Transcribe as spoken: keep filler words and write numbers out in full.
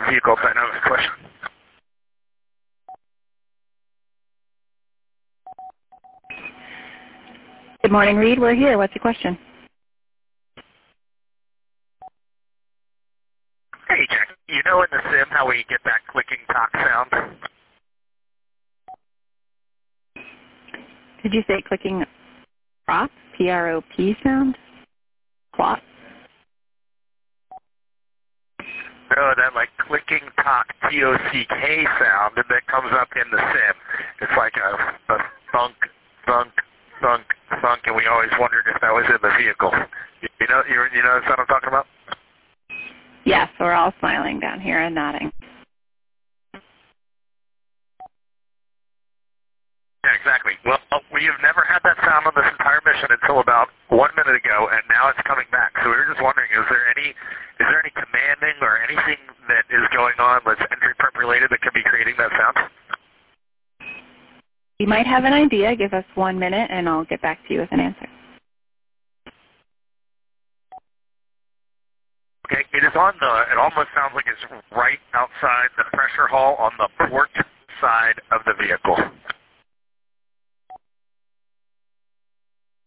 vehicle dynamics question. Good morning, Reed. We're here. What's your question? Hey, Jack. You know in the sim how we get that clicking talk sound? Did you say clicking prop? P R O P sound? Plot? No, that like clicking talk T O C K sound that comes up in the sim. It's like a, a thunk, thunk, thunk, thunk, and we always wondered if that was in the vehicle. You know, you, you know the sound I'm talking about? Yes, we're all smiling down here and nodding. Yeah, exactly. Well, we have never had that sound on this entire mission until about one minute ago, and now it's coming back. So we were just wondering, is there any, is there any commanding or anything that is going on that's entry prep related that could be creating that sound? You might have an idea. Give us one minute, and I'll get back to you with an answer. Okay, it is on the, it almost sounds like it's right outside the pressure hull on the port side of the vehicle.